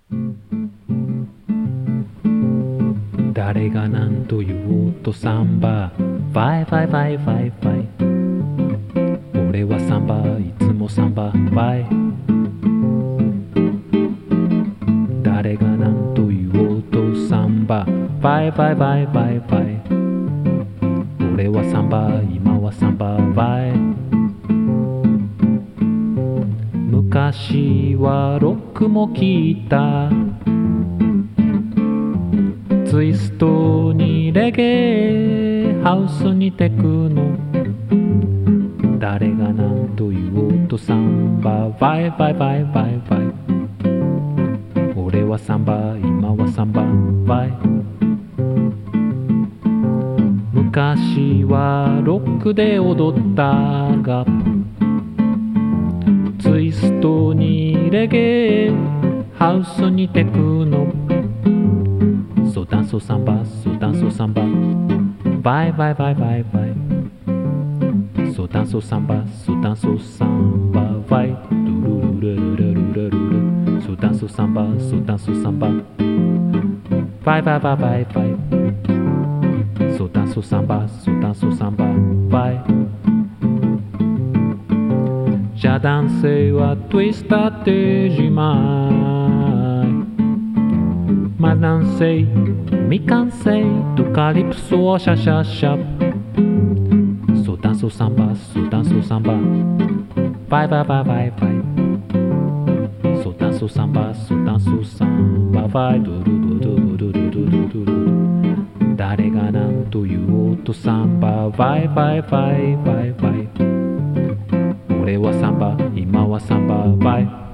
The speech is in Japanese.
誰が何と言おうとサンバファイファイファイファイファイ、俺はサンバいつもサンバファイ、誰が何と言おうとサンバファイファイファイファイファイ、俺はサンバ今はサンバファイ、昔はロックも聴いた、ツイストにレゲエハウスにテクノ、誰が何と言おうとサンバファイファイファイファイファイ、俺はサンバ今はサンバファイ、昔はロックで踊ったが、ツイストにレゲエハウスにテクノ、ソダンソサンバソダンソサンバファイファイファイファイファイ、ソダンソサンバソダンソサンバファイ、ルルルルルルルルル、ソダンソサンバソダンソサンバファイファイファイファイファイ、ソダンソサンバソダンソサンバファイ、じゃ男性はツイスターってじまい、まあ男性未完成とカリプソをシャシャシャ、ソダンソサンバソダンソサンバファイファイファイファイファイ、ソダンソサンバソダンソサンバファイ、ドゥルドゥドゥドゥドゥドゥドゥドゥ、誰が何と言おうとサンバファイファイファイファイファイ、俺はサンバ今はサンバファイ。